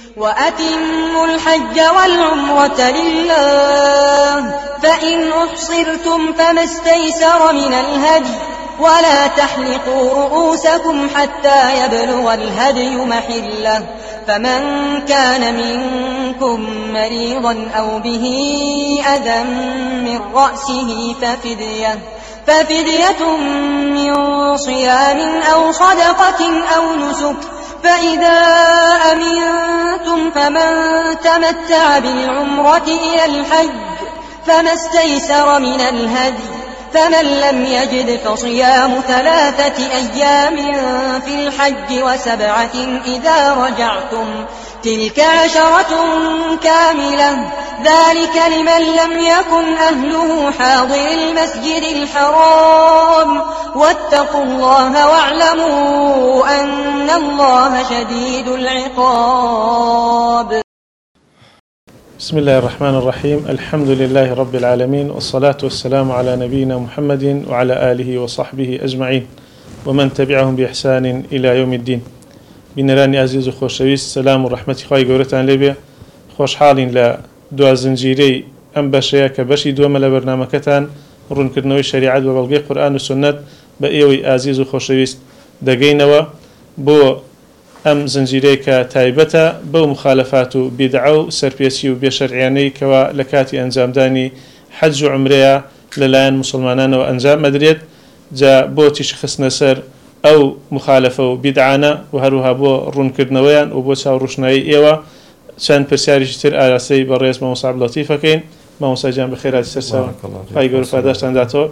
وأتموا الحج والعمرة لله، فإن أحصرتم فما استيسر من الهدي، ولا تحلقوا رؤوسكم حتى يبلغ الهدي محله، فمن كان منكم مريضا أو به أذى من رأسه ففدية من صيام أو صدقة أو نسك، فإذا أمنتم فمن تمتع بالعمرة إلى الحج فما استيسر من الهدي، فمن لم يجد فصيام 3 أيام في الحج و7 إذا رجعتم، تلك 10 كاملة، ذلك لمن لم يكن أهله حاضر المسجد الحرام، واتقوا الله واعلموا أن الله شديد العقاب. بسم الله الرحمن الرحيم. الحمد لله رب العالمين، والصلاة والسلام على نبينا محمد وعلى آله وصحبه أجمعين ومن تبعهم بإحسان إلى يوم الدين. بنراني عزيز وخوشويست، سلام ورحمة خواهي قورتان لبي، خوش حالين لدوا زنجيري أم بشريا كبشي دوما لبرنامكتان رون كرنوي شريعة وبلغي قرآن والسنة بأيوي عزيز وخوشويست دقينوا بو أم زنجيري كتايبتا بو مخالفات بدعو سربيسي وبشرعياني كوا لكاتي أنزام داني حج عمريا للايان مسلمانان وأنزام مدريد جا بو تشخص نسر أو مخالفة بدعانا وهروها بو رون كرنويان وبو ساو روشناي إيوا شان برسياري شتر آراسي برئيس ما مصعب لطيفة كين ما مصاجان بخيرات السرساو فايقور فاداشتان داتو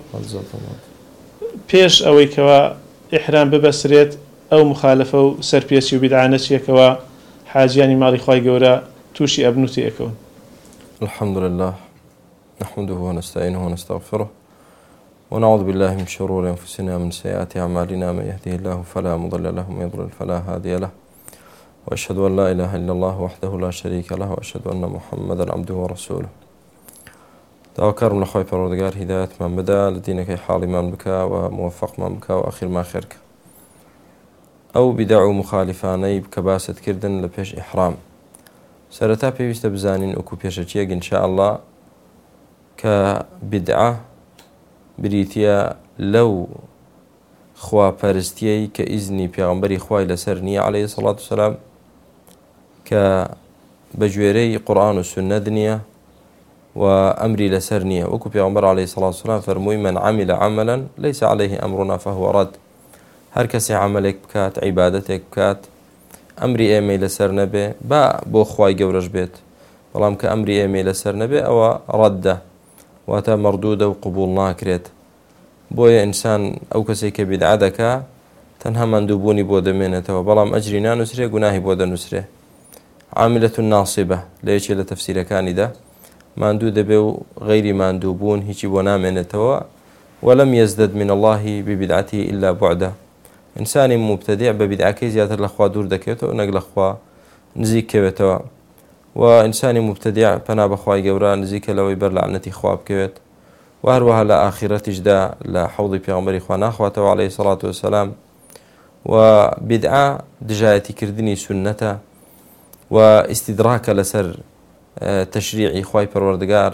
بيش أوي كوا إحرام ببسريت أو مخالفة وسربيسي وبدعانتي كوا حاجياني مالي خواهي قورا توشي أبنوتي أكون. الحمد لله نحمده ونستعينه ونستغفره ونعوذ بالله من شرور أنفسنا ومن سيئات أعمالنا، من يهده الله فلا مضل له ومن يضلل فلا هادي له، وأشهد أن لا إله إلا الله وحده لا شريك له، وأشهد أن محمدا عبده ورسوله. توكر من أخوي پروردگار هداية من بدا لدينك حالي من بكا وموفق من بكا وأخير ما خيرك. أو بدعو مخالفاني بكباسة كردن لبيش إحرام سرتا بيوست بزانين أكو بيشتيق إن شاء الله كبدعة بريتيا لو خوا پرستيي كإذني بيغمبري خواي لسرني عليه الصلاة والسلام كبجويري قرآن والسنة دنيا وأمري لسرني وكو بيغمبر عليه الصلاة والسلام فرموي من عمل عملا ليس عليه أمرنا فهو رد. هر کسی عملك بكات عبادتك بكات أمري إيمي لسر نبي با بو خواي قورش بيت، بلام كأمري إيمي لسر نبي أو رده واتا مردودة وقبول ناكريت. بويا إنسان أو كسي كبدعة دكا تنها مندوبوني بودا منته، بلام أجرنا نسره قناهي بودا نسره. عاملة ناصبة ليش لتفسير كان ده مندودة بو غير مندوبون هيجي بونا منته، ولم يزدد من الله ببدعته إلا بعده. إنسان مبتدع ببدعة زيادة الأخوة دور دكيته ونقل أخوة نزيك كبتوا، وإنسان مبتدع فنا بخواي قورا نزيك لو يبرلع نتي خواب كبت، وهروها لآخرة جدا لحوض بيغمبر إخوانا أخواته عليه الصلاة والسلام. وبدعة دجايتي كردني سنته واستدراك لسر تشريعي خواي پروردگار،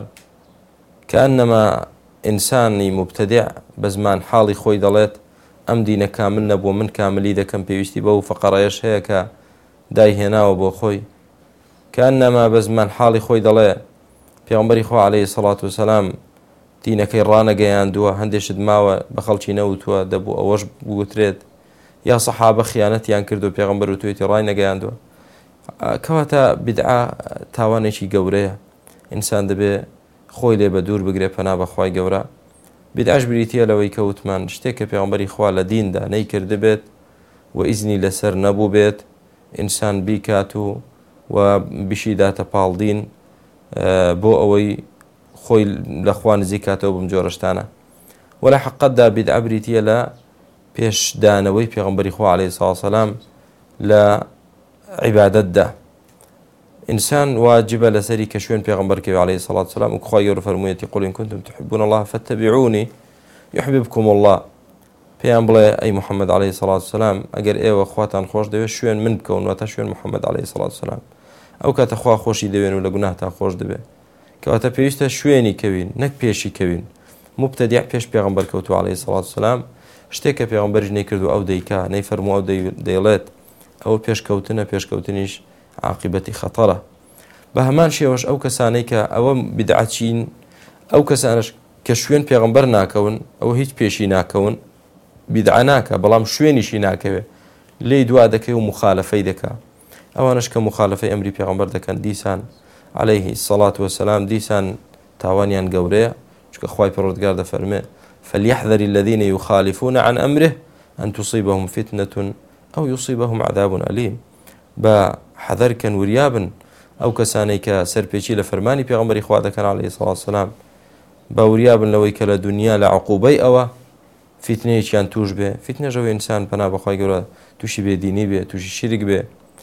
كأنما إنساني مبتدع بزمان حالي خوي دلت أم دين كامل نبو من كاملي دا كم بيوستي بو فقرايش هيك داي هنا وبو خوي، كأنما بزمان حالي خوي دلت بيغمبري خوا عليه الصلاة والسلام دينك يرانا قياندوا هندش دماوة بخلشي نوتوا دبو أوش بوتريد يا صحابة خيانتي أنكردوا بيغمبر وتويتي راينا قياندوا كواتا بدعة تاوانيشي قوريه إنسان دبي خوي لي بدور بقري فنا بخواي قورا. بدعش بريتيا لو يكوتمان شتيك بيغمبري خوا لدين دا نيكرد بيت وإذني لسر نبو بيت إنسان بيكاتو وبشي داتا بالدين بو أوي خوي لأخوان زيكاتو بمجورشتانا، ولا حقد دا بدعة بريتيا لا بيش دانوي بيغمبري خوا عليه الصلاة والسلام لا عبادت دا إنسان واجب لسري كشوين بيغمبرك عليه الصلاة والسلام وكخوي فرمويتي قل إن كنتم تحبون الله فاتبعوني يحببكم الله. بيغمبر أي محمد عليه الصلاة والسلام أجر إيه وأخواتان خوش ده شوين من بكون وتشوين محمد عليه الصلاة والسلام ئەو کاتە خوا خۆشی دەوێن و لە گوناه تا خۆش دەبێت کەواتە پێویستە شوێنی کەوین نەک پێشی کەوین مبتەدیع پێش پێغەمبەر کەوتووە عەلەیهی سەڵات وسەلام شتێک کە پێغەمبەریش نەیکردو ئەو دەیکا نەیفەرموو ئەو دەیڵێت ئەوە پێشکەوتنە پێشکەوتنیش عاقبەتی خەتەرە بە هەمان شێوەش ئەو کەسانەی کە ئەوە بیدعەتچین ئەو کەسانش کە شوێن پێغەمبەر ناکەون ئەوە هیچ پێشی ناکەون بیدعە ناکە بەڵام شوێنیشی ناکەوێت لێی دوا دەکەی و مخالفەی دەکا ئەوانش کە مخالفەی ئەمری پێغەمبەر دەکەن دیسان عەلەیهی السەڵات وەسەلام دیسان تاوانیان گەورەیە چونکە خوای پەروەردگار دەفەرمێ فليحذر الذين يخالفون عن أمره أن تصيبهم فتنة أو يصيبهم عذاب أليم بحذر كان وريابن أو كسانيك سربيشي لفرماني بيغمبري خوا كان عليه الصلاة والسلام باوريابن لويك لدنيا لعقوبي أو فتنة كان توش به فتنة جو إنسان بنا بخواي قولا توشي بي ديني بي توشي شرك بي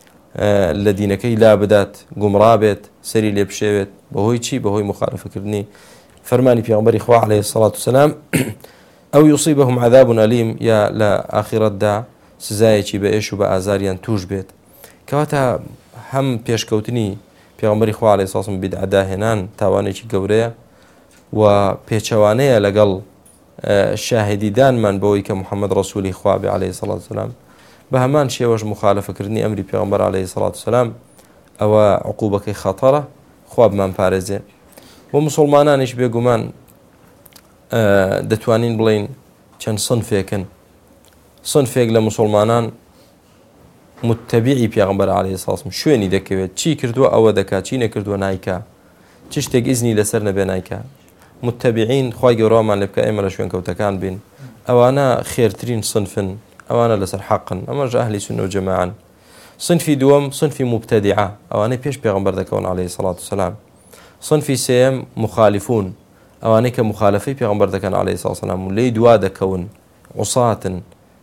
لدينكي لا بدات قمرابت سري لبشيبت بهوي چي بهوي مخالفة كردني فرماني بيغمبري خوا عليه الصلاة والسلام أو يصيبهم عذاب أليم يا لا آخرة دا سزایەکی بە ئێش و بە ئازاریان توش بێت کەواتە هەم پێشکەوتنی پێغەمبەری خوا عەلەیهی سەڵات وسەلام بیدعەداهێنان تاوانێکی گەورەیە و پێچەوانەیە لەگەڵ شاهدیدانمان بەوەی کە محەممەد ڕەسوولی خوا بێ عەلەیهی سەڵات وسەلام بە هەمان شێوەش مخالفەکردنی ئەمری پێغەمبەر عەلەیهی سەڵات وسەلام ئەوە عقوبەکەی خەتەرە خوا بمان پارێزێ بۆ موسڵمانانیش بێگومان دەتوانین بڵین چەند صنفێک لە مسلمانان متبعی پێغەمبەر عەلەیهی سەڵات وسەلام شوێنی دەکەوێت چی کردووە ئەوە دەکات چی نەکردووە نایکا چ شتێک ئیزنی لەسەر نەبێ نایکا متبعین خوای گەورەمان لێ بکە ئێمە لە شوێن کەوتەکان بین ئەوانە خێرترین صنفن ئەوانە لەسەر حەقن ئەمەش ئەهلی سونە و جەماعەن صنفی دووەم صنفی مبتەدیعە ئەوانەی پێش پێغەمبەر دەکەون عەلەیهی سەڵات وسەلام صنفی سێیەم مخالفون ئەوانەی کە مخالفەی پێغەمبەر دەکەن عەلەیهی سەڵات وسەلام و لێی دوا دەکەون عوساتن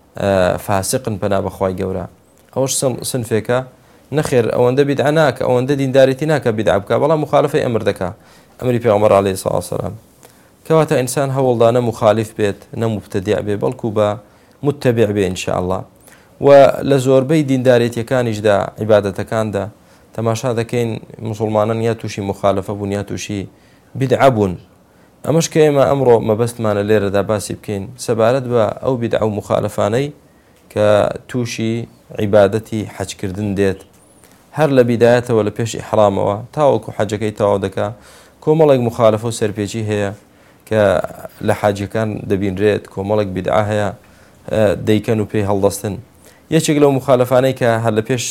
فاسقن پنا بەخوای گەورە ئەوەش سنفێکە نەخێر ئەوەندە بیدعە ناکە ئەوەندە دینداریتی ناکە بیدعە بکە بەڵام مخالفەی ئەمر دەکا ئەمری پێغەمبەر عەلەیهی سەڵات وسەلام کەواتە ئینسان هەوڵدا نە مخالف بێت نە مبتەدیع بێ بەڵکو بە متبع بێ ئینشاءالله و لە زۆربەی دینداریەتیەکانیشدا عیبادەتەکاندا تەماشا دەکەین مسلمانان یا تووشی مخالفە بوون یا تووشی بیدعە بوون ئەمەش کە ئێمە ئەمڕۆ مەبەستمانە لێرەدا باسی بکەین سەبارەت بە ئەو بیدعە و مخالفانەی کە تووشی عیبادەتی حەجکردن دێت هەر لە بیدایەتەوە لە پێش ئیحرامەوە تاوەکو حەجەکەی تەواو دەکا کۆمەڵێک مخالفە و سەرپێچی هەیە کە لە حاجەکان دەبینرێت کۆمەڵێک بیدعە هەیە دەیکەن و پێی هەڵدەستن یەکێک لەو مخالفانەی کە هەر لە پێش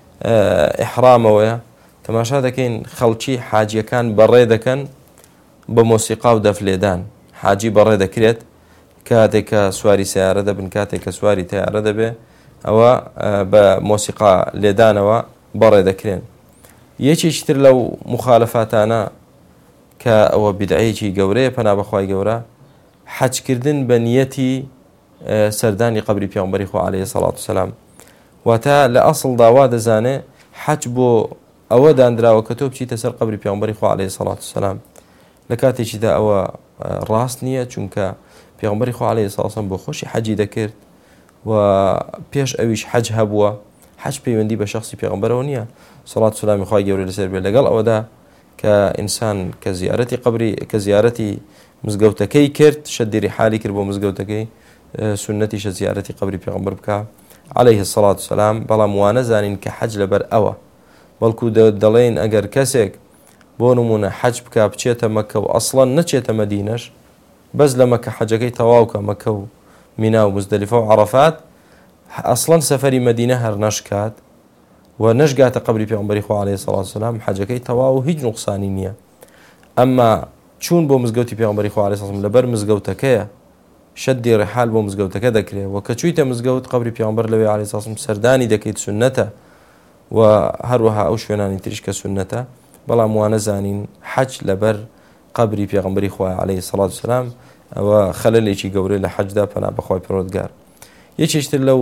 ئیحرامەوەیە تەماشا دەکەین خەڵکی حاجیەکان بەڕێ دەکەن بە مۆسیقا و دەفلێدان حاجی بەڕێ دەکرێت کاتێک کە سواری سیارە دەبن کاتێک کە سواری تیارە دەبێ ئەوە بە مۆسیقا لێدانەوە بەڕێ دەکرێن یەکێکی تر لەو مخالفاتانە کە ئەوە بیدعەیەکی گەورەیە پەنا بەخوای گەورە حەجکردن بە نیەتی سەردانی قەبری پێغەمبەری خوا عەلەیهی سەڵات وسەلام واتە لە ئەسڵ داوا دەزانێ حەج بۆ ئەوە دانراوە کە تۆ بچیتە سەر قەبری پێغەمبەری خوا عەلەیهی سەڵات وسەلام لە کاتێکیدا ئەوە ڕاست نییە چونکە پێغەمبەری خوا عەلەیهی سەڵات وسەلام بۆ خۆشی حەجی دەکرد و پێش ئەویش حەج هەبووە حەج پەیوەندی بە شەخصی پێغەمبەرەوە نییە سەڵات و سەلامی خوای گەورە لەسەر بێت لەگەڵ ئەوەدا کە ئینسان کە زیارەتی قەبری کە زیارەتی مزگەوتەکەی کرد شەدی ڕیحالی کرد بۆ مزگەوتەکەی سنەتیشە زیارەتی قەبری پێغەمبەر بکە عەلەیهی سەڵات وسەلام بەڵام وانە زانین کە حەج لەبەر ئەوە بەڵکو دەڵێن ئەگەر کەسێک بۆ نمونە حەج بکە بچێتە مەکە و ئەسڵەن نەچێتە مەدینەش بەس لە مەکە حەجەکەی تەواوکە مەکە و مینا و مزدەلیفە و عەرەفات ئەسڵەن سەفەری مەدینە هەر نەشکات و نەشگاتە قەبری پێغەمبەری خوا عەلەیهی سەڵات وسەلام حەجەکەی تەواو و هیچ نوقسانی نییە ئەمما چوون بۆ مزگەوتی پێغەمبەری خوا عەلەیهی سەڵات وسەلام لەبەر مزگەوتەکەیە شەدی ڕیحال بۆ مزگەوتەکە دەکرێت و کە چوویتە مزگەوت قەبری پێغەمبەر لەوێ عەلەیهی سەڵات وسەلام سەردانی دەکەیت سنەتە و هەروەها ئەو شوێنانی تریش کە سنەتە بەڵام وانە زانین حەج لەبەر قەبری پێغەمبەری خوا عەلەیهی سەڵات وسەلام ئەوە خەلەلێکی گەورەی لە حەجدا پەنا بەخوای پەروەردگار یەکێشتر لەو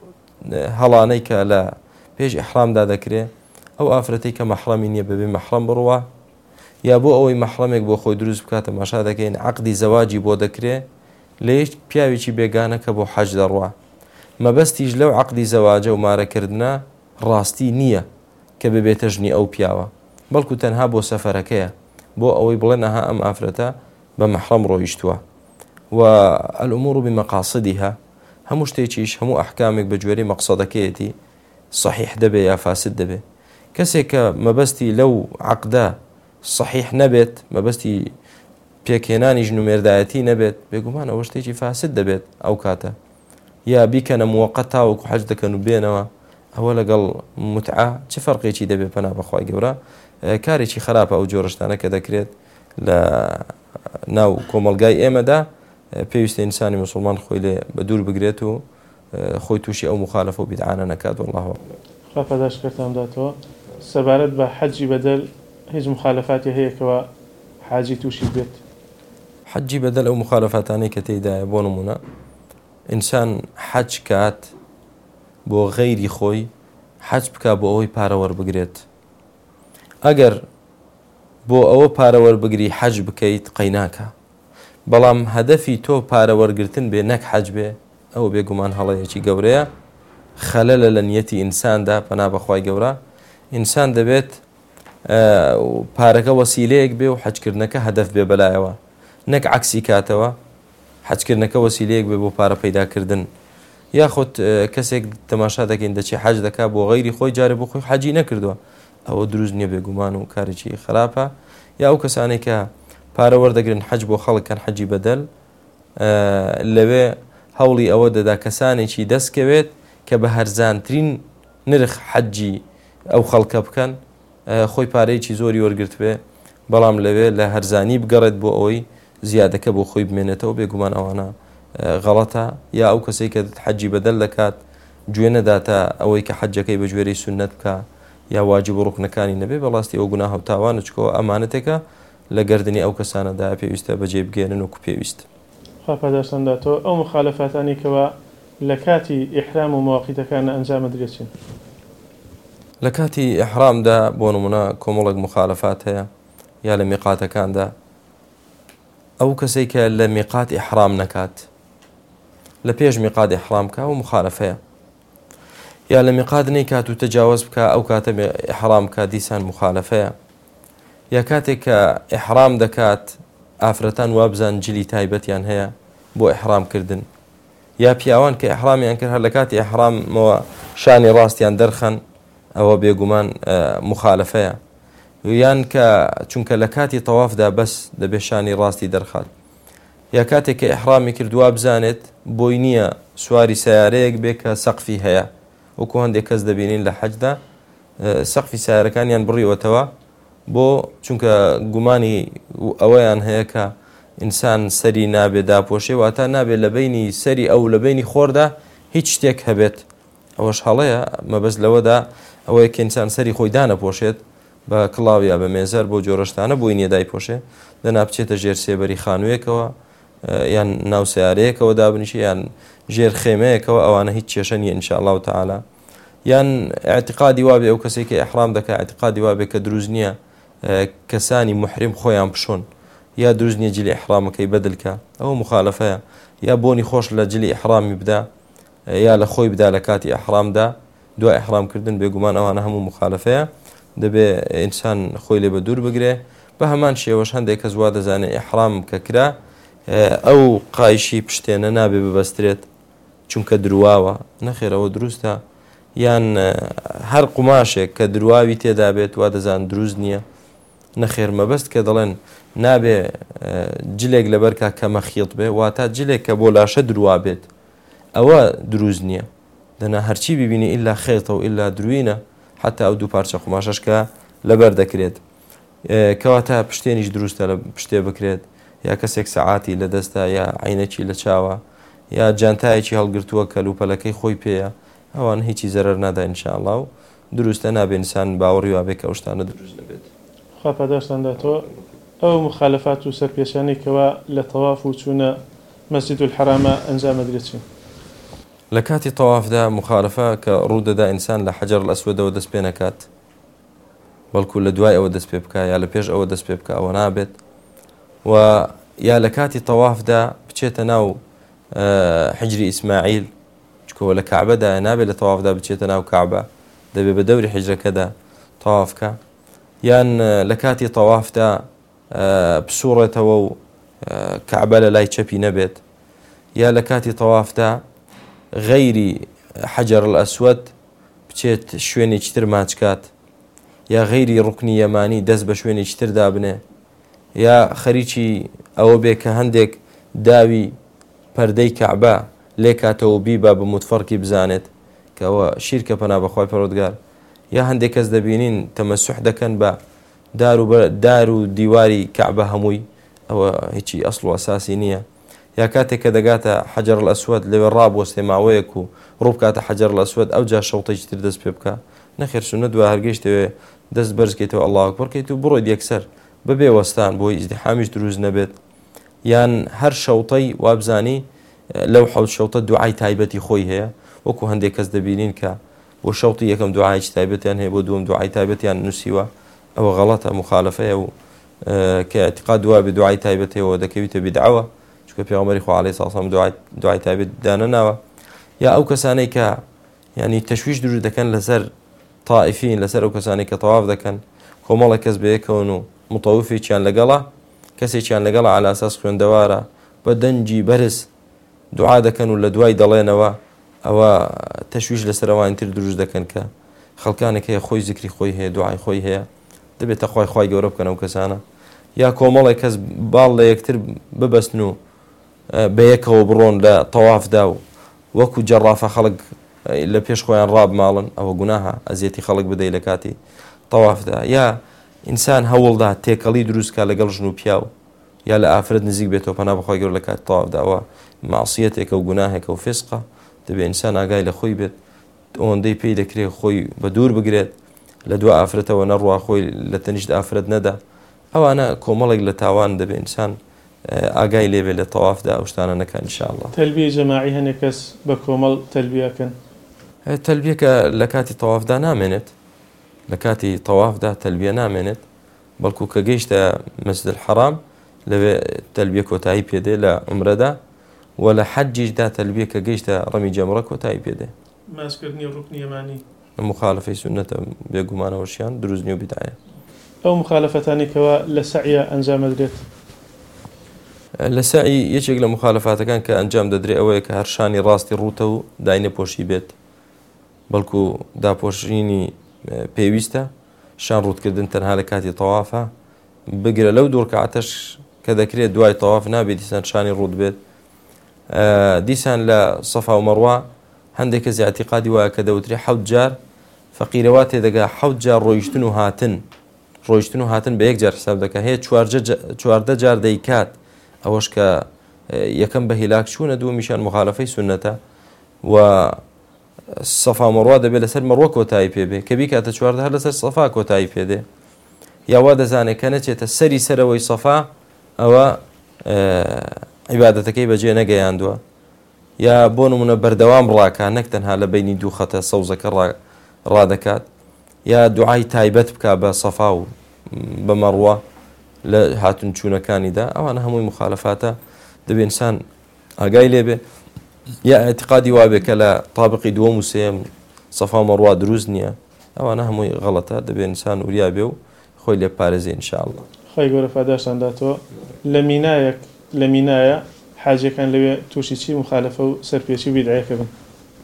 هەڵانەی کە لە پێش ئیحرامدا دەکرێت ئەو ئافرەتەی کە مەحرەمی نییە بەبێ مەحرەم بڕوە یا بۆ ئەوەی مەحرەمێک بۆ خۆی دروست بکاتە ماشا دەکەین عەقدی زەواجی بۆ دەکرێت لە هیچ پیاوێکی بێگانە کە بۆ حەج دەڕوە مەبەستیش لەو عەقدی زەواجە و مارەکردنە ڕاستی نییە کە ببێتە ژنی ئەو پیاوە، بەڵکو تەنها بۆ سەفەرەکەیە، بۆ ئەوەی بڵێن ئەها ئەم ئافرەتە بە مەحرەم ڕۆیشتووە. و الأمور بمقاصدها، هەموو شتێکیش هەموو ئەحکامێک بە گوێرەی مەقسەدەکەیەتی صحیح دەبێ یا فاسد دەبێ. کەسێک کە مەبەستی لەو عەقدە صحیح نەبێت، مەبەستی پێکهێنانی ژن و مێردایەتی نەبێت، بێگومان ئەوە شتێکی فاسد دەبێت ئەو کاتە. یا بیکەنە موەقەت تاوەکو حەج دەکەن و بێنەوە، ئەوە لەگەڵ متعە چه فەرقێکی دەبێت پەنا بەخوای گەورە؟ کارێکی خراپە ئەو جۆرەشتانە کە دەکرێت لە ناو کۆمەلگای ئێمەدا. پێویستە ئینسانی موسڵمان خۆی لێ بە دوور بگرێت و خۆی تووشی ئەو مخالفە و بیدعانە نەکات. والله خوا پاداشکردتان داتەوە. سەبارەت بە حەجی بەدەل هیچ مخالفاتی هەیەکەوە حاجی تووشی بێت؟ حەجی بەدەل ئەو مخالفاتانەی کە تێیدایە، بۆ نمونە ئینسان حەج کات بۆ غەیری خۆی، حەج بکا بۆ ئەوەی پارە وەربگرێت. ئەگەر بۆ ئەوە پارە وەربگری حەج بکەیت قەیناکە، بەڵام هەدەفی تۆ پارە وەرگرتن بێ نەک حەج بێ، ئەوە بێگومان هەڵەیەکی گەورەیە، خەلەلە لە نیەتی ئینساندا. پەنا بەخوای گەورە ئینسان دەبێت پارەکە وەسیلەیەک بێ و حەجکردنەکە هەدەف بێ بەلایەوە، نەک عەکسی کاتەوە حەجکردنەکە وەسیلەیەک بێ بۆ پارە پەیداکردن. یاخود کەسێک تەماشا دەکەین دەچێت حەج دەکات بۆ غەیری خۆی، جارێ بۆ خۆی حەجی نەکردووە، ئەوە دروست نییە، بێگومان و کارێکی خراپە. یا ئەو کەسانێک کە پارە وەردەگرن حەج بۆ خەڵکان حەجی بەدەل، لەوێ هەوڵی ئەوە دەدا کەسانێکی دەستکەوێت کە بە هەرزانترین نرخ حەجی ئەو خەڵکە بکەن، خۆی پارەیەکی زۆری وەرگرت بێ، بەڵام لەوێ لە هەرزانی بگەڕێت بۆ ئەوەی زیادەکە بۆ خۆی بمێنێتەوە. بێگومان ئەوانە غەڵەتە. یا ئەو کەسێک کە حەجی بەدەل دەکات گوێ نەداتە ئەوەی کە حەجەکەی بە گوێرەی سونەت بکە یا واجب و ڕوکنەکانی نەبێ، بەڵاستی ئەو گوناهە و تاوانە، چکەوە ئەمانەتێکە لە گەردنی ئەو کەسانەدا پێویستە بەجێ بگێنن وەکو پێویست. خوا پاداشتان داتەوە. ئەو مخالفاتانی کەوە لە کاتی ئیحرام و مواقیتەکان ئەنجام دەدرێتین؟ لە کاتی ئیحرامدا بۆ نمونە کۆمەڵێک مخالفات هەیە، یا لە میقاتەکاندا ئەو کەسێک کە لە میقات ئیحرام نەکات، لە پێش میقات ئیحرام کا و مخالفەیە، یا لە میقات نەیکات و تەجاوز بکە، ئەو کاتە ئیحرام کا دیسان مخالفەیە. یا کاتێک کە ئیحرام دەکات ئافرەتان وابزان جلی تایبەتیان هەیە بۆ ئیحرامکردن، یا پیاوان کە ئیحرامیان کرد هەر لە کاتی ئیحرامەوە شانی ڕاستیان دەرخەن، ئەوە بێگومان مخالفەیە. یان کە چونکە لە کاتی تەوافدا بەس دەبێ شانی ڕاستی دەرخات، یا کاتێک کە ئیحرامی کردووە بزانێت بۆی نییە سواری سیارەیەک بێ کە سەقفی هەیە، وەکو هەندێک کەس دەبینین لە حەجدا سەقفی سیارەکانیان بڕیوەتەوە، بۆ چونکە گومانی ئەوەیان هەیە کە ئینسان سەری نابێ داپۆشێ، واتە نابێت لە بینی سەری ئەو لە بینی خۆردا هیچ شتێک هەبێت. ئەوەش هەڵەیە، مەبەست لەوەدا ئەوەیە کە ئینسان سەری خۆی دانەپۆشێت بە کڵاو یا بە مێزەر بۆ جۆرەشتانە بۆی نییە دایپۆشێ، دەنا بچێتە ژێر سێبەری خانوویەکەوە یان ناو سیارەیەکەوە دابنیشێ، یان ژێر خێمەیەکەوە، ئەوانە هیچ کێشە نیە ئینشاءالله تعالی. یان اعتقادی وابێ ئەو کەسێک کە ئیحرام دەکات اعتقادی وابێ کە دروست نییە کەسانی محرم خۆیان پشۆن، یا دروست نییە جلی ئیحرامەکەی بەدلکە، ئەوە مخالفەیە. یا بۆنی خۆش لە جلی ئیحرامی بدا، یا لە خۆی بدا لە کاتی ئیحرامدا دوای ئیحرامکردن، بێگومان ئەوانە هەموو مخالفەیە، دەبێ ئینسان خۆی لێ بە دوور بگرێ. بە هەمان شێوەش هەندێک کەس وا دەزانێت ئیحرام کە کرا ئەو قایشی پشتێنە نابێ ببەسترێت چونکە درواوە، نەخێرەوە دروستە. یان هەر قوماشێک کە درواوی تێدا بێت وا دەزان دروست نییە، نەخێر مەبەست کە دەڵێن نابێ جلێک لەبەرکە کە مەخیڵ بێ، واتە جلێک کە بۆ لاشە دروا بێت، ئەوە دروست نییە. دەنا هەرچی ببینی ئیلا خێتە و ئیلا دروینە، حتا ئەو دوو پارچە قوماشەش کە لەبەر دەکرێت، کەواتە پشتێنیش دروستە لە پشتێ بکرێت، یا کەسێک سەعاتی لە دەستە، یا عینەکی لە چاوە، یا جانتایەکی هەڵگرتووە کە لوپەلەکەی خۆی پێیە، ئەوان هیچی زەرەر نادا ئینشاءالله و دروستە نابێ ئینسان باوەڕی وابێ کە ئەو شتانە دروست نەبێت. خوا پاداشتان داتەوە. ئەو مخالفات و سەرپێشانێکەوە لە تەواف و چوونە مەسجد الحرامە ئەنجام دەدرێتین؟ لە کاتی تەوافدا مخالفە کە ڕوودەدا ئینسان لە حەجەر الئەسوەدەوە دەست پێ نەکات، بەڵکو لە دوای ئەوە دەست پێ بکە، یا لە پێش ئەوە دەست پێ بکە، ئەوە نابێت. و یا لە کاتی تەوافدا بچێتە ناو حجری ئیسماعیل، چکەوە لە کعبەدا نابێت لە تەوافدا بچێتە ناو کعبە، دەبێت بە دەوری حجرەکەدا تەوافکە یان لە کاتی تەوافدا بسوڕێتەوە و کەعبە لە لای چەپی نەبێت یا لە کاتی تەوافدا غەیری حەجەر الئەسوەد بچێت شوێنێکی تر ماچکات یا غەیری ڕوکنی یەمانی دەست بە شوێنێکی تر دابنێ یا خەریکی ئەوە بێ کە هەندێک داوی پەردەی کەعبە لێ کاتەوە بیبا بە متفەرقی بزانێت کە ئەوە شیرکە پەنا بەخوای پەروەردگار یا هەندێک کەس دەبینین تەمەسوح دەکەن بە دار و دیواری کەعبە هەمووی ئەوە هیچی ئەسڵ و ئەساسی نییە یا کاتێک کە دەگاتە حەجەر الئەسوەد لەوێ ڕابوەستێ ماوەیەک و ڕووبکاتە حەجەر الئەسوەد ئەوجا شەوتێکی تر دەست پێ بکە نەخێر سونەت دوای هەرگەیشتەوێ دەست بەرزکەیتەوە ئەڵڵاهو ئەکبەر کەیت و بڕۆیت یەکسەر بەبێ وەستان بۆی ئیزدیحامیش دروست نەبێت یان هەر شەوتەی وابزانی لەو حەوت شەوتە دوعای تایبەتی خۆی هەیە وەکو هەندێک کەس دەبینین کە بۆ شەوتی یەکەم دوعایکی تایبەتیان هەیە بۆ دووەم دوعای تایبەتیان نووسیوە ئەوە غەڵەتە مخالفەیە و کە اعتقاد دوای بە دوعای تایبەتەوە دەکەویتە بیدعەوە چونکە پێغەمبەری خوا عەلەیهی سەڵام دوعای تایبەت دانەناوە یا ئەو کەسانەی کە یعنی تەشویش دروست دەکەن لەسەر طائفین لەسەر ئەو کەسانی کە تەواف دەکەن کۆمەڵێک کەس بەیەکەون و متەوفێکیان لەگەڵا کەسێکیان لەگەڵا عەلە ئەساس خوێندەوارە بە دەنجی بەرز دوعا دەکەن و لە دوای دەڵێنەوە ئەوە تەشویش لەسەر ئەوان تر دروست دەکەن کە خەڵکانێک هەیە خۆی زیکری خۆی هەیە دوعای خۆی هەیە دەبێتە خوای گەورە بکەن ئەو کەسانە یا کۆمەڵێک کەس باڵ لە یەکتر ببەستن و بەیەکەوە بڕۆن لە تەوافدا و وەکو جەڕافە خەڵک لە پێش خۆیان ڕابماڵن ئەوە گوناهە ئەزیەتی خەڵک بدەیت لە کاتی تەوافدا یا ئینسان هەوڵدا تێکەڵی دروستکە لەگەڵ ژن و پیاو یا لە ئافرەت نزیک بێتەوە پەنا بەخوای گەورە لە کاتی تەوافدا ئەوە معسیەتێکە و گوناهێکە و فیسقە دەبێت ئینسان ئاگای لە خۆی بێت ئەوەندەی پێی دەکرێت خۆی بە دوور بگرێت لە دوای ئافرەتەوە نەڕوا خۆی لە تەنیشت ئافرەت نەدا ئەوانە کۆمەڵێک لە تاوان دەبێت ئینسان ئاگای لێبێت لە تەوافدا ئەو شتانە نەکەن ئینشاءالله. تەلبیە جەماعی هەندێک کەس بە کۆمەڵ تەلبیەکەن تەلبیەکە لە کاتی تەوافدا نامێنێت لە کاتی تەوافدا تەلبیە نامێنێت بەڵکو کە گەیشتە مەسجد الحەرام لەوێ تەلبیە کۆتایی پێدێ لە عومرەدا و لە حەجیشدا تەلبیە کە گەیشتە ڕەمی جەمرە کۆتایی پێدێ ماسکردنی ڕوکنی یەمانی مخالفەی سونەتە بێگومانەوەشیان دروست نیە و بیدعەیە. ئەو مخالفەتانی کەوا لە سەعیە ئەنجام دەدرێت لە سەعی یەکێک لە مخالفاتەکان کە ئەنجام دەدرێت ئەوەیە کە هەر شانی ڕاستی ڕوتە و داینە پۆشی بێت بەڵکو داپۆشینی پێویستە شان ڕوتکردن تەنها لە کاتی تەوافە بگرە لەو دوو ڕکعەتەش کە دەکرێت دوای تەواف نابێت دیسان شانی ڕوت بێت دیسان لە سەفا و مەڕوا هەندێک کەس ئیعتیقادی وایە کە دەوترێت 7 جار فەقیرەوە تێدەگا 7 جار ڕۆیشتن و هاتن بە یەک جار حساب دەکات هەیە 14 جار دەیکات ئەوەش کە یەکەم بە هیلاک چوونە دووەمیشان مخالفەی سونەتە و سەفا مەڕوا دەبێت لەسەر مەڕوا کۆتایی پێبێ کە بیکاتە 14 هەر لەسەر سەفا کۆتایی پێدێ یاوا دەزانێت کە نەچێتە سەرەوەی سەفا ئەوە عیبادەتەکەی بەجێ نەگەیاندووە یا بۆ نمونە بەردەوام ڕاکە نەک تەنها لە بینی دوو خەتە سەوزەکە ڕادەکات یا دوعای تایبەت بکە بە سەفا و بە مەڕوا لە هاتون چوونەکانیدا ئەوانە هەمووی مخالفاتە دەبێت ئینسان ئاگای لێبێ یا اعتقادی وابێ کە لە تابقی دووەم و سێم سەفا و مەڕوا دروست نییە ئەوانە هەمووی غەڵەتە دەبێت ئینسان وریا بێ و خۆی لێ پارێزێ ئینشاءالله. خۆی گەورە پاداشتان داتەوە لە مینایە حاجەکان لەوێ تووشی چی مخالفە و سەرپێچی و بیدعەیەکە بن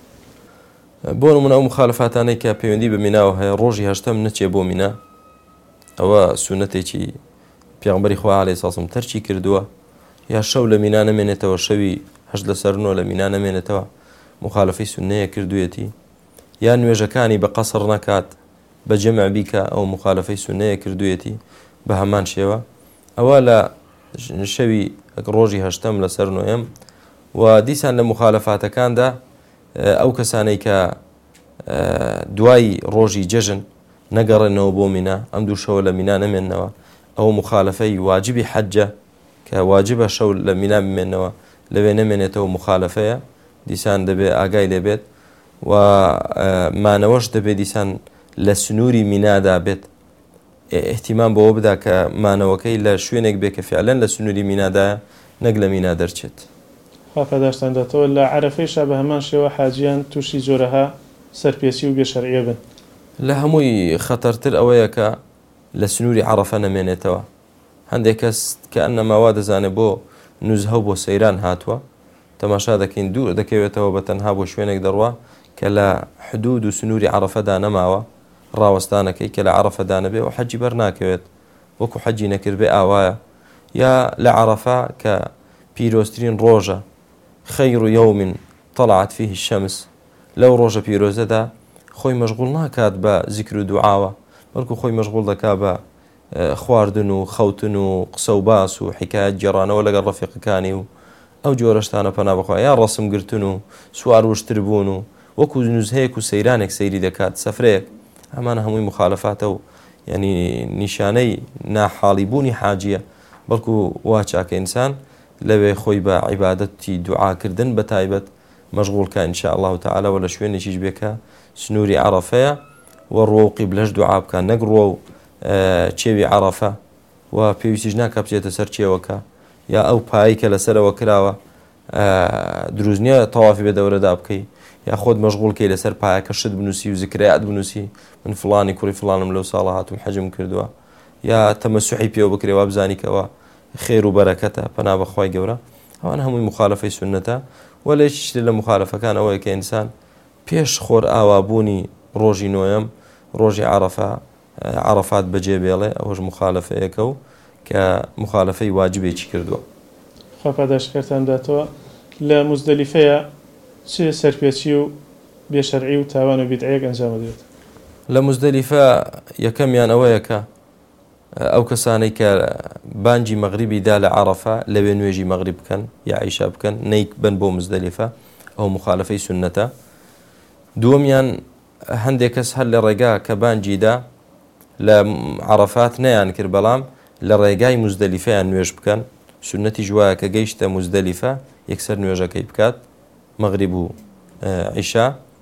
بۆ نمونە ئەو مخالفاتانەی کە پەیوەندی بە میناوە هەیە ڕۆژی هەشتەم نەچێ بۆ مینا ئەوە سونەتێکی پێغەمبەری خوا عەلەیهی سەڵام تەرکی کردووە یا شەو لە مینا نەمێنێتەوە شەوی هەشت لەسەرنەوە لە مینا نەمێنێتەوە مخالفەی سونەیە کردوویەتی یا نوێژەکانی بە قەسڕ نەکات بە جەمع بیکە ئەو مخالفەی سونەیە کردوویەتی بە هەمان شێوە ئەوە لە شەوی ڕۆژی هەشتەم لەسەر نوێم و دیسان لە مخالفاتەکاندا ئەو کەسانەی کە دوای ڕۆژی جەژن نەگەڕێنەوە بۆ مینا ئەم دوو شەوە لە مینا نەمێننەوە ئەو مخالفەی واجبی حەجە کە واجبە شەو لە مینا بمێنەوە لەوێ نەمێنێتەوە مخالفەیە دیسان دەبێت ئاگای لێبێت و مانەوەش دەبێت دیسان لە سنووری مینادا بێت احتیمام بەوە بدا کە مانەوەکەی لە شوێنێک بێ کە فعلەن لە سنووری مینادایە نەک لە مینا دەرچێت. پاداشتان داتەوە لە عەرەفەیشا بە هەمان شێوە حاجیان تووشی جۆرەها سەرپێچی و بێشەرعیە بن لە هەمووی خەتەرتر ئەوەیە کە لە سنووری عەرەفە نەمێنێتەوە. هەندێک کەس کە ئەنەماوا دەزانێت بۆ نوزهە بۆ سەیران هاتووە، تەماشا دەکەین دوور دەکەوێتەوە بە تەنها بۆ شوێنێک دەڕوا کە لە حدود و سنووری عەرەفەدا نەماوە، ڕاوەستانەکەی کە لە عەرەفەدا نەبێ و حەجی بەرناکەوێت وەکو حەجی نەکردبێ ئاوایە. یا لە عەرەفە کە پیرۆزترین ڕۆژە، خەیر یەومین طەلعت فیه الشەمس، لەو ڕۆژە پیرۆزەدا خۆی مەشغوڵ ناکات بە زیکر و دوعاوە، بەڵکو خۆی مەشغوڵ دەکات بە خواردن و خەوتن و قسە و باس و حکایەت جێڕانەوە لەگەڵ ڕەفیقەکانی و ئەو جۆرەشتانە پەنا بخوا، یا ڕەسم گرتن و سوار وشتر بوون و وەکو نوزهەیەک و سەیرانێک سەیری دەکات، سەفرەیەک. ئەمانە هەمووی مخالەفاتە و ینی نیشانەی ناحاڵیبوونی حاجیە، بەڵکو وا چاکە ئینسان لەوێ خۆی بە عیبادەتی دوعاکردن بە تایبەت مەشغوڵکە ئینشاء الله تعالی و لە شوێنێکیش بێکە سنووری عەرەفەیە و ڕۆ و قیبلەش دوعا بکە، نەک ڕۆ و چێوی عەرەفە و پێویستیش ناکە بچێتە سەر چێوەکە، یا ئەو پایی کە لەسەرەوە کراوە دروست نییە تەوافی بە دەورەدا بکەی، یا خۆت مەشغوڵکەی لەسەر پایەکە شت بنووسی و زیکرایات بنووسی، من فڵانی کوڕی فڵانم لەو ساڵە هاتووم حەجم کردووە، یا تەمەسوحی پێوە بکرێەوە بزانیکەوە خێر و بەرەکەتە پەنا بەخوای گەورە. ئەوان هەمووی مخالەفەی سونەتە. و لە یەکێک لە مخالەفەکان ئەوەیە کە ئینسان پێش خۆر ئاوابوونی ڕۆژی نۆیەم ڕۆژی عەرەفات بەجێ بێڵێ، ئەوەش مخالەفەیەکە و کە مخالەفەی واجبێکی کردووە. خوا پاداشکارتان داتەوە. لە موزدەلیفەیە چه سەرپێچی و بێشەرعی و تاوان و بیدعەیەک ئەنجام دێت؟ لە موزدەلیفە یەکەمیان ئەوەیە کە ئەو کەسانەی کە بانجی مەغریبی دا لە عەرەفە لەوێ نوێژی مەغریب بکەن یا عیشا بکەن، نەیک بن بۆ موزدەلیفە، ئەو مخالەفەی سونەتە. دووەمیان هەندێک کەس هەر لە ڕێگا کە بانجی دا لە عەرەفات نەیان کرد، بەڵام لە ڕێگای موزدەلیفەیان نوێژ بکەن، سنەتی جوایە کە گەیشتە موزدەلیفە یەکسەر نوێژەکەی بکات مەغریب و عیشا.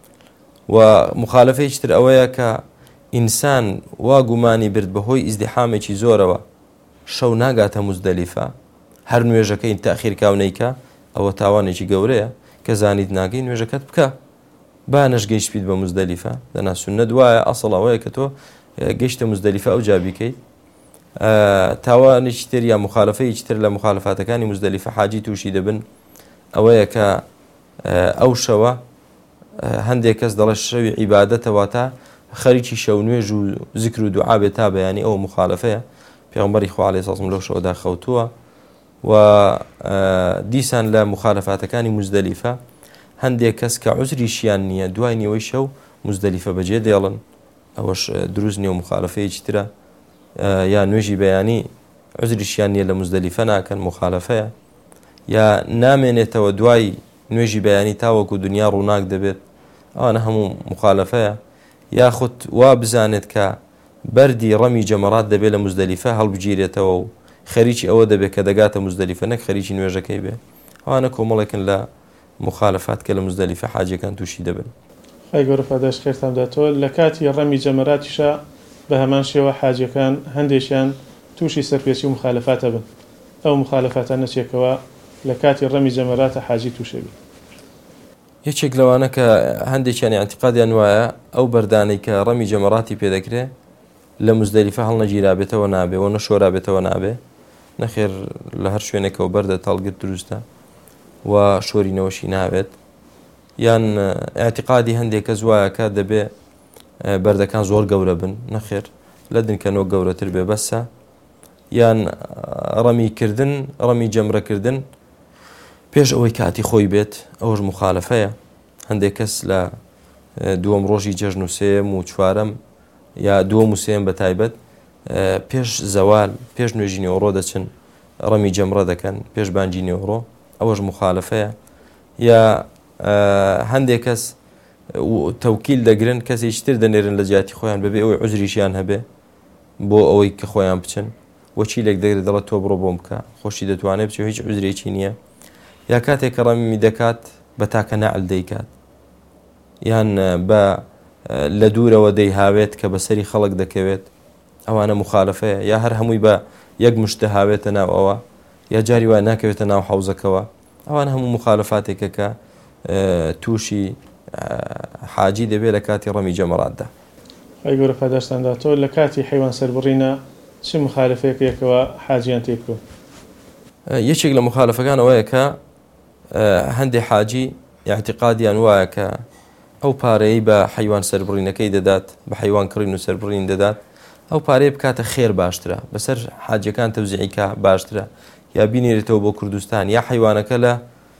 و مخالەفەیەکی تر ئەوەیە کە ئینسان وا گومانی برد بەهۆی ئیزدیحامێکی زۆرەوە شەو ناگاتە موزدەلیفە، هەر نوێژەکەی تاخیر کاونەیکە، ئەوە تاوانێکی گەورەیە کە زانیت ناگەی نوێژەکەت بکە، با نەشگەیشت بە موزدەلیفە. دەنا سونەت وایە ئەسڵ ئەوەیە کە تۆ گەیشتە موزدەلیفە ئەو جا بیکەیت. تاوانێکی تر یا مخالەفەیەکی تر لە مخالەفاتەکانی موزدەلیفە حاجی تووشی دەبن، ئەوەیە کە ئەو شەوە هەندێک کەس دەڵێ شەوی عیبادەتەوە تا خەریکی شەو نوێژ و زیکر و دوعا بێت تا بەیانی ئەوە مخالەفەیە. پێغەمبەری خوا عەلەیهی سەڵام لەو شەوەدا خەوتووە و دیسان لە مخالەفاتەکانی موزدەلیفە هەندێک کەس کە عوزریشیان نییە دوای نیوەی شەو موزدەلیفە بەجێ دێڵن، ئەوەش دروست نییە و مخالەفەیەکی ترە، یا نوێژی بەیانی عوزریشیان نییە لە موزدەلیفە ناکەن مخالەفەیە، یا نامێنێتەوە دوای نوێژی بەیانی تاوەکو دنیا ڕووناک دەبێت، ئەوانە هەموو مخالەفەیە. یاخود وا بزانێت کە بەردی ڕەمی جەمەرات دەبێت لە موزدەلیفە هەڵبگیرێتەوە و خەریکی ئەوە دەبێت کە دەگاتە موزدەلیفە، نەک خەریکی نوێژەکەی بێ. ئەوانە کۆمەڵێکن لە مخالەفات کە لە موزدەلیفە حاجەکان تووشی دەبن. خی گەورە پاداشکارتان داتەوە. لە کاتی ڕەمی جەمەراتیشە بە هەمان شێوە حاجەکان هەندێکیان تووشی سەرپێچی و مخالەفاتە بن، ئەو مخالەفاتان نەچێکەوە لە کاتی ڕەمی جەمەراتە حاجی تووشەبی. یەکێک لەوانە کە هەندێکیان ئەعتیقادیان وایە ئەو بەردانەی کە ڕەمی جەمەراتی پێدەکرێ لە موزدەلیفە هەڵنەگیرابێتەوە نابێ و نەشۆرابێتەوە نابێ، نەخێر لە هەر شوێنێکەوە بەردە تاڵگرت دروستە و شۆرینەوەشی ناوێت. یان ئاعتیقادی هەندێک کەس وایە کە دەبێ بەردەکان زۆر گەورە بن، نەخێر لە دنکەنەوە گەورەتر بێ بەسە. یان ڕەمیکردن ڕەمی جەمرەکردن پێش ئەوەی کاتی خۆی بێت، ئەوەش مخالەفەیە. هەندێک کەس لە دووەم ڕۆژی جەژن و سێم و چوارەم یا دووەم و سێم بە تایبەت پێش زەوال پێش نوێژی نێوەڕۆ دەچن ڕەمی جەمرە دەکەن پێش بانجی نێوەڕۆ، ئەوەش مخالەفەیە. یا هەندێک کەس تەوکیل دەگرن کەسێکی تر دەنێرن لە جیاتی خۆیان بەبێ ئەوەی عوزریشیان هەبێ بۆ ئەوەی کە خۆیان بچن، وەچی لێک دەگرێت دەڵێت تۆ بڕۆ بۆم بکە، خۆشی دەتوانێت بچێ هیچ عوزرێکی نییە. یا کاتێک کە ڕەمی دەکات بە تاکە نەعل دەیکات، یان بە لە دوورەوە دەیهاوێت کە بەسەری خەڵک دەکەوێت، ئەوانە مخالەفەیە. یا هەر هەمووی بە یەک مشتە هاوێتە ناو ئەوە، یا جاری وای ناکەوێتە ناو حەوزەکەوە، ئەوان هەموو مخالەفاتێکە کە تووشی حاجی دەبێت لە کاتی ڕەمی جەمەراتدا. خی گەورە پاداشتانداتەوە لە کاتی حیوان سەربڕینە چ مخالفەیەکەوە حاجیان تێکۆ؟ یەکێک لە مخالفەکان ئەوەیە کە هەندێک حاجی اعتقادیان وایە کە ئەو پارەی بە حیوان سەربڕینەکەی دەدات بە حیوان کڕین و سەربڕین دەدات ئەو پارەیە بکاتە خێر باشترە بەسەر حاجەکان تەوزیعیکە باشترە یا بینێرێتەوە بۆ کوردستان یا حیوانەکە لە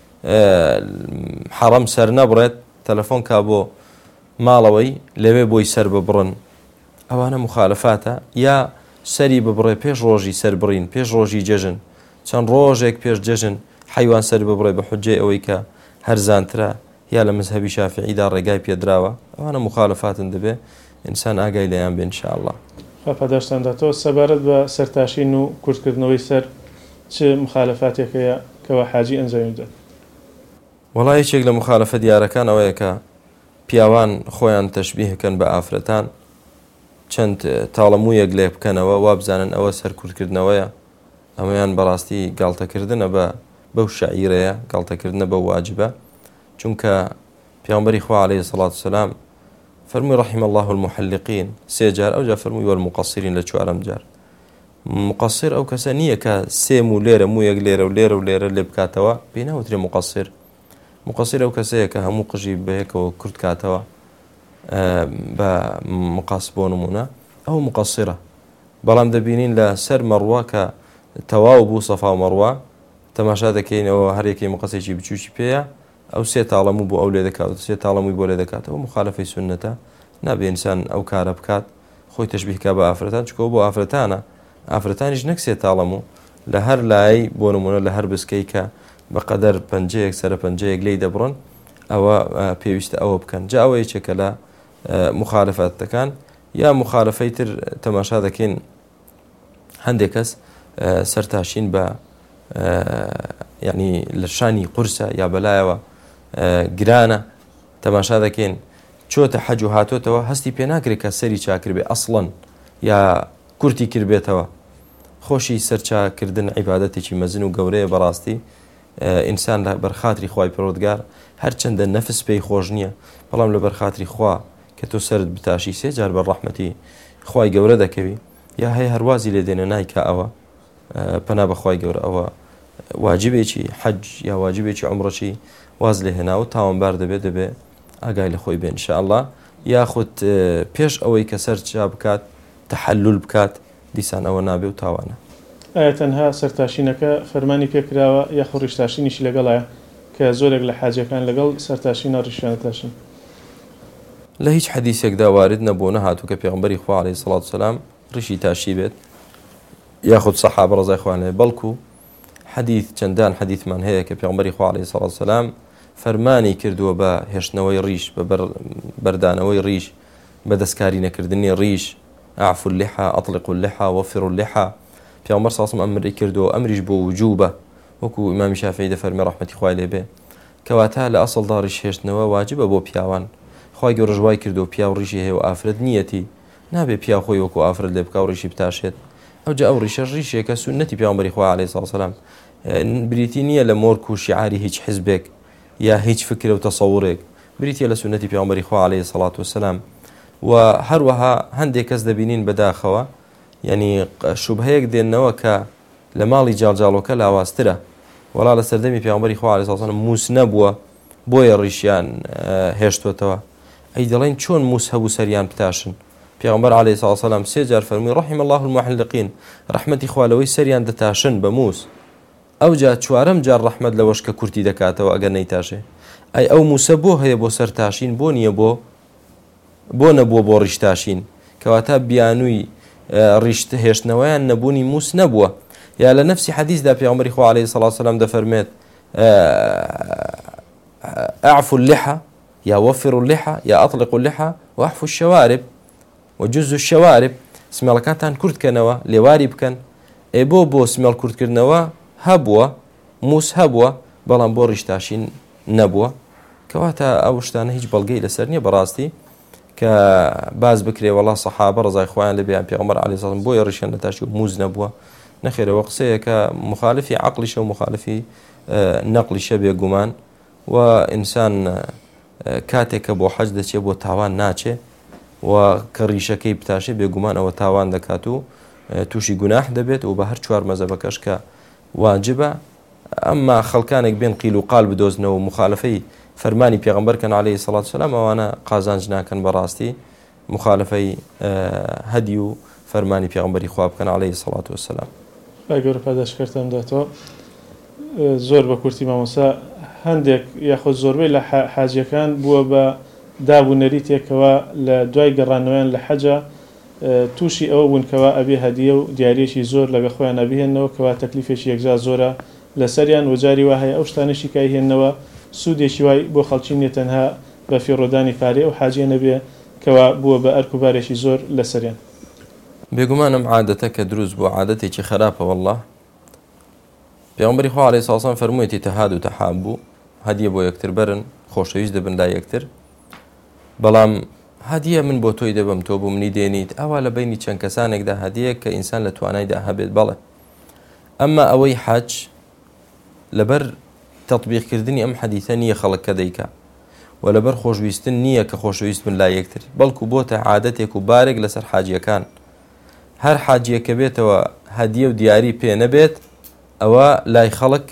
حەڕەم سەر نەبڕێت تەلەفۆن کا بۆ ماڵەوەی لەوێ بۆی سەر ببڕن ئەوانە مخالفاتە یا سەری ببڕێ پێش ڕۆژی سەربڕین پێش ڕۆژی جەژن چەند ڕۆژێک پێش جەژن حیوان سەر ببڕێ بە حجەی ئەوەی کە هەرزانترە یا لە مەزهەبی شافعیدا ڕێگای پێدراوە ئەوانە مخالفاتن دەبێ ئینسان ئاگای لەیان بێ ئینشاءالله. پاداشتانداتەوە سەبارەت بە سەرتاشین و کورتکردنەوەی سەر چ مخالفاتێکەیە کەەوە حاجی ئەنجامی بدات؟ وەڵای یەکێک لە مخالفە دیارەکان ئەوەیە کە پیاوان خۆیان تەشبیهکەن بە ئافرەتان چەند تاڵەموویەک لێ بکەنەوە وا بزانن ئەوە سەر کورتکردنەوەیە ئەمەیان بەڕاستی گاڵتەکردنە بەو شەعیرەیە گاڵتەکردنە بە واجبە چونکە پیامبەری خوا عەلەیهی سەڵات وسەلام فەرمووی رحم الله المحلقین سێ جار ئەوجا فەرمووی والمقصرین لە چوارەم جار مقصر ئەو کەسە نییە کە سێ و لێرە موویەک لێرە و لێرە و لێرە لێ بکاتەوە پێی ناوترێ مقصر ئەو کەسەیە کە هەموو قژی بەیەکەوە کورت کاتەوە بە مقاس بۆ نمونە ئەو مقصرە بەڵام دەبینین لە سەر مەڕوا کە تەواو بوو سەفا و مەڕوا تەماشا دەکەینەوە هەرێکی مقەسێکی بچووکی پێیە ئەو سێ تاڵەموو بۆ ئەو لێ دەکات سێ تاڵەمووی بۆ لێ دەکاتەوە مخالفەی سونەتە نابێ ئینسان ئەو کارە بکات خۆی تەشبیهکە بە ئافرەتان چکەوە بۆ ئافرەتانە ئافرەتانیش نەک سێ تاڵەموو لە هەر لای بۆ نمونە لە هەر بسکەی کە بەقەدەر پەنجەیەک سەرە پەنجەیەک لێی دەبڕن ئەوە پێویستە ئەوە بکەن جا ئەوە یەکێکە لە مخالفەتەکان یا مخالفەی تر تەماشا دەکەین هەندێک کەس سەرتاشین بە یعنی لە شانی قورسە یا بەلایەوە گرانە تەماشا دەکەین چۆتە حەج و هاتۆتەوە هەستی پێ ناکرێت کە سەری چاکر بێ ئەسڵەن یا کورتی کردبێتەوە خۆشی سەرچاکردن عیبادەتێکی مەزن و گەورەیە بەڕاستی ئینسان لە بەرخاتری خوای پەروەردگار هەرچەندە نەفس پێی خۆش نییە بەڵام لە بەرخاتری خوا کە تۆ سەرت بتاشی سێ جار بە ڕەحمەتی خوای گەورە دەکەوی یا هەیە هەروازی لێ دێنە نایکە ئەوە پەنا بەخوای گەورە ئەوە واجبێکی حەج یا واجبێکی عومڕەی واز لێ هێناوە تاوانبار دەبێ ئاگای لە خۆی بێ ئینشاءالله یاخود پێش ئەوەی کە سەر چا بکات تەحەلل بکات دیسان ئەوە نابێ و تاوانە. ئایا تەنها سەرتاشینەکە فەرمانی پێکراوە یاخۆ ڕیشتاشینیشی لەگەڵایە کە زۆرێک لە حاجەکان لەگەڵ سەرتاشینە ڕیشیانە تاشن؟ لە هیچ حەدیثێکدا وارد نەبوو نەهاتوو کە پێغەمبەری خوا عەلەیهی سەڵات وسەلام ڕیشی تاشی بێت یاخود سەحابە ڕەزای خوان لێ بەڵکو حەدیث چەندان حەدیثمان هەیە کە پێغەمبەری خوا عەلەیهی سەڵات وسەلام فەرمانی کردووە بە هێشتنەوەی ڕیش بە بەردانەوەی ڕیش بە دەستکاری نەکردنی ڕیش ئەعفوا اللحى ئەطلقوا اللحى وفروا اللحى پێغەمبەر صلی الله علیه و ئەمری کردووە ئەمریش بۆ وجوبە وەکو ئیمامی شافعی دەفەرمێ ڕەحمەتی خوای لێ بێ کەواتە لە ئەسڵدا ڕیش هێشتنەوە واجبە بۆ پیاوان خوای گەورە ڕژوای کردووە پیا و ڕیشی هەیە و ئافرەت نیەتی نابێ پیا خۆی وەکو ئافرەت لێ بکا و ڕیشی بتاشێت ئەوجا ئەو ڕیشەش ڕیشێکە سونەتی پێغەمبەری خوا عەلەیهی سەڵات وسەلام بریتی نییە لە مۆرک و شیعاری هیچ حیزبێک یا هیچ فکر و تەسەوڕێک بریتە لە سونەتی پێغەمبەری خوا عەلەیهی سەڵات وسەلام و هەروەها هەندێک کەس دەبینین بەداخەوە یعنی شوبهەیەک دێننەوە کە لە ماڵی جاڵجاڵۆکە لاواسترە وەڵا لە سەردەمی پێغەمبەری خوا عەلەیهی سەڵات وسەلام موس نەبووە بۆیە ڕیشیان هێشتوتەوە ئەی دەڵێن چۆن موس هەبوو سەریان بتاشن پێغەمبەر عەلەیهی سەڵات وسەلام سێ جار فەرمووی رحم الله المحلقین ڕەحمەتی خوا لەوەی سەریان دەتاشن بە موس ئەوجا چوارەم جار ڕەحمەت لەوەش کە کورتی دەکاتەوە ئەگەر نەیتاشێ ئەی ئەو موسە بۆ هەیە بۆ سەرتاشین بۆ نییە بۆ نەبووە بۆ ڕیشتاشین کەواتە بیانووی ڕیشت هێشتنەوەیان نەبوونی موس نەبووە یا لە نفسی حەدیثدا پێغەمبەری خوا عەلەیهی سەڵات وسەلام دەفەرمێت ئەعفوا اللحى یا وفروا اللحى یا ئەطلقوا اللحى وأحفوا الشوارب وجزوا الشوارب سمێڵەکانتان کورتکەنەوە لێواری بکەن بۆ سمێڵ کورتکردنەوە هەبووە موس هەبووە بەڵام بۆ ڕیشتاشین نەبووە کەواتە ئەو شتانە هیچ بەڵگەی لەسەر نییە بەڕاستی کە باز بکرێ وەڵا سەحابە ڕەزای خۆیان لەبێیان پێغەمبەر عەلەیهی سەڵات بۆیە ڕیشیان نەتاشی و موز نەبووە نەخێرەوە قسەیە کە مخالفی عەقڵیشە و مخالفی نەقڵیشە بێگومان و ئینسان کاتێککە بۆ حەج دەچێت بۆ تاوان ناچێ و کە ڕیشەکەی بتاشێ بێگومان ئەوە تاوان دەکات و تووشی گوناح دەبێت و بە هەر چوار مەزەبەکەش کە واجبە. ئەمما خەڵکانێک بێن قیل و قال بدۆزنەوە و مخالفەی فەرمانی پێغەمبەرکەن عەلەیهی سەڵات وسەلام ئەوانە قازانج ناکەن بەڕاستی مخالفەی هەدی و فەرمانی پێغەمبەری خوا بکەن عەلەیهی سەڵات وسەلام. گەورە پاداشکردم داتەوە زۆر بە کورتی مامۆستا هەندێک یاخۆ زۆربەی لە حاجیەکان بووە بە دابوونەری تێکەوە لە دوای گەڕانەوەیان لە حەجە تووشی ئەوە بوونکەوە ئەبێ هەدیە و دیارێکی زۆر لەگە خۆیان ئەبهێنەوە کەوا تەکلیفێکی یەکجار زۆرە لەسەریان وەجاری وا هەیە ئەو شتانەشی کایهێنەوە سوودێکی وای بۆ خەڵکی نیە تەنها بە فێڕۆدانی پارێ و حاجیە نەبێ کەوا بووە بە ئەرک و بارێکی زۆر لەسەریان. بێگومانم عادەتە کە دروست بۆ عادەتێکی خراپە والله. پێغەمبەری خوا عەلەیهی سەڵات وسەلام فەرموویەتی تەهاد و تەحابوو هەدیە بۆ یەکتر بەرن خۆشەویست دەبن لا یەکتر بەڵام هەدیە من بۆ تۆی دەبم تۆ بۆ منی دێنیت ئەوە لە بینی چەند کەسانێکدا هەدیە کە ئینسان لە توانایدا هەبێت بەڵێ. ئەمما ئەوەی حەج لەبەر تەطبیقکردنی ئەم حەدیثە نییە خەڵک کە دەیکا و لەبەر خۆشویستن نییە کە خۆشەویست بن لا یەکتر بەڵکو بۆتە عادەتێک و بارێک لەسەر حاجیەکان. هەر حاجیەکە بێتەوە هەدیە و دیاری پێ نەبێت ئەوە لای خەڵک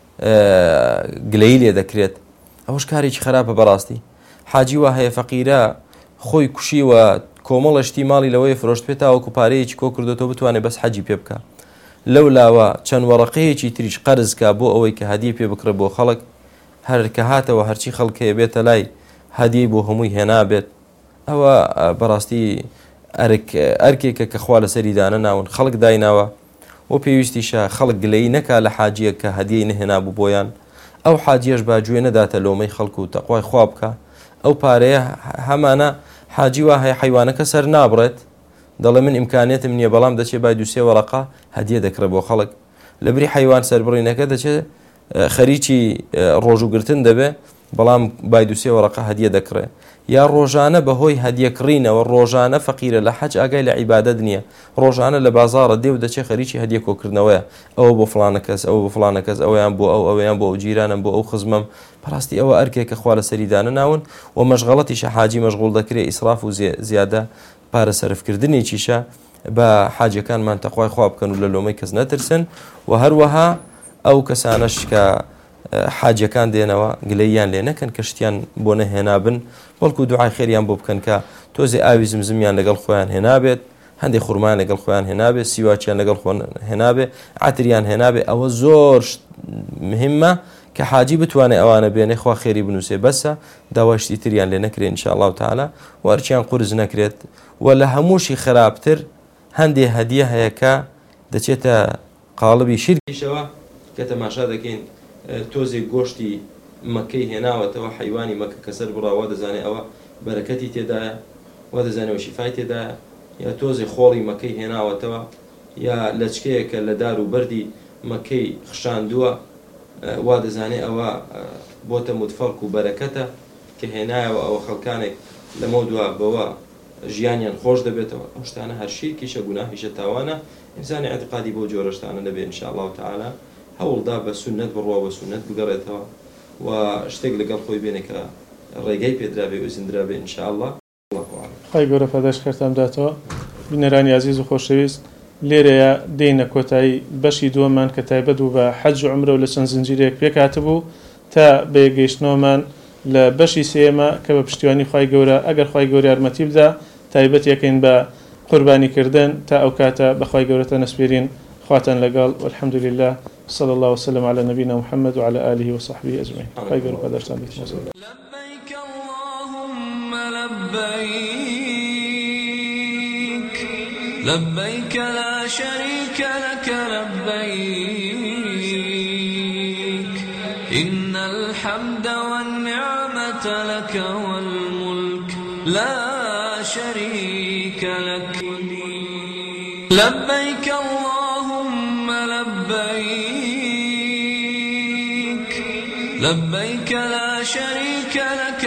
گلەیی لێ دەکرێت. ئەوەش کارێکی خراپە بەڕاستی. حاجی وا هەیە فەقیرە خۆی کوشیوە کۆمەڵەشتی ماڵی لەوەی فرۆشت پێێت تاوەکو پارەیەکی کۆ کردێتەوە بتوانێت بەس حەجی پێ بکە لەو لاوە چەند وەڕقەیەکی تریش قەرزکە بۆ ئەوەی کە هەدیە پێ بکڕێت بۆ خەڵک هەر کە هاتەوە هەرچی خەڵکەیە بێتە لای هەدیە بۆ هەمووی هێنابێت ئەوە بەڕاستی ئەرکێکە کە خوا لەسەری دانە ناون خەڵک دایناوە و پێویستیشە خەڵک گلەیی نەکا لە حاجیە کە هەدیەی نەهێنابوو بۆیان ئەو حاجیەش باگوێ نەداتە لۆمەی خەڵک و تەقوای خوا بکە ئەو پارەیە هەمانە حاجی وا هەیە حیوانەکە سەر نابڕێت دەڵێ من ئیمکانێتم نییە بەڵام دەچێت بای دووسێ وەرەقا هەدیە دەکرێت بۆ خەڵک لەبری حیوان سەربڕینەکە دەچێت خەریکی ڕۆژوگرتن دەبێ بەڵام بای دووسێ وەرەقا هەدیە دەکرێت یا ڕۆژانە بەهۆی هەدیەکڕینەوە ڕۆژانە فەقیرە لە حەج ئاگای لە عیبادەت نییە ڕۆژانە لە بازاڕە دێ و دەچێت خەریکی هەدیە کۆکردنەوەیە ئەوە بۆ فڵانە کەس ئەوە بۆ فڵانە کەس ئەویان بۆ ئەویان بۆ ئەو جیرانم بۆ ئەو خزمم پڕاستی ئەوە ئەرکێکە خوا لە سەریدانە ناون و مەشغەڵەتیشە حاجی مەشغوڵ دەکرێت ئیسراف و زیادە پارە سەرفکردنێکیشە بە حاجەکانمان تەخوای خوا بکەن و لە لۆمەی کەس نەترسن و هەروەها ئەو کەسانەش کە حاجەکان دێنەوە گلەییان لێ نەکەن کە شتیان بۆ نەهێنابن بەڵکو دوعای خێریان بۆ بکەن کە تۆزی ئاوی زمزمیان لەگەڵ خۆیان هێنابێت هەندێک خوڕمان لەگەڵ خۆیان هێنابێت سیواچیان لەگەڵ خۆیان هێنابێت عاتریان هێنابێت ئەوە زۆر مهمە کە حاجی بتوانێت ئەوانە بێنێ خوا خێری بنووسێ بەسە داواشتی تریان لێ نەکرێت ئینشاءالله تعالی وەرچیان قورس نەکرێت و لە هەمووشی خراپتر هەندێک هەدیە هەیە کە دەچێتە قاڵبی شیرکیشەوە کە تەماشا دەکەین تۆزێک گۆشتی مەکەی هێناوەتەوە حیوانی مەکە کەسەر بڕاوە دەزانێت ئەوە بەرەکەتی تێدایە وا دەزانێەوە شیفای تێدایە یا تۆزی خۆڵی مەکەی هێناوەتەوە یا لەچکەیەکە لە دار و بەردی مەکەی خشاندووە وا دەزانێت ئەوە بۆتە متفەرق و بەرەکەتە کە هێنایەوە ئەوە خەڵکانێک لەمە دووە بەوە ژیانیان خۆش دەبێتەوە ئەو شتانە هەر شیرکیشە گوناهیشە تاوانە ئینسانی اعتقادی بۆ جۆرە شتانە دەبێت ئینشاءالله تعالی هەوڵدا بە سونەت بڕوا بە سونەت بگەڕێتەوە و شتێک لەگەڵ خۆی بێنێ کە ڕێگەی پێدرابێ و زیندرابێ ئینشاءالله. خی گەورە پاداشکردم داتەوە بینەرانی عزیز و خۆشەویست لێرەیە دێینە کۆتایی بەشی دووەمان کە تایبەت بوو بە حەج و عومرە و لە چەند زنجیرێک پێکاتبوو تا بەیەگەیشتنەوەمان لە بەشی سێمە کە بە پشتیوانی خی گەورە ئەگەر خی گەورە یارمەتی بدا تایبەت یەکەین بە قوربانیکردن تا ئەو کاتە بەخوای گەورەتە نەسپێرین خواتان لەگەڵ والحمد لله صلى الله وسلم على نبينا محمد وعلى آله وصحبه أجمعين. خير قدرتان بك لبيك اللهم لبيك لبيك لا شريك لك لبيك إن الحمد والنعمة لك والملك لا شريك لك لبيك اللهم لبيك لبيك لا شريك لك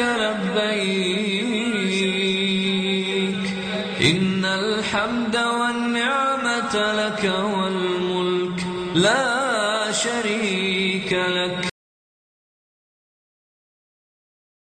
لبيك إن الحمد والنعمة لك والملك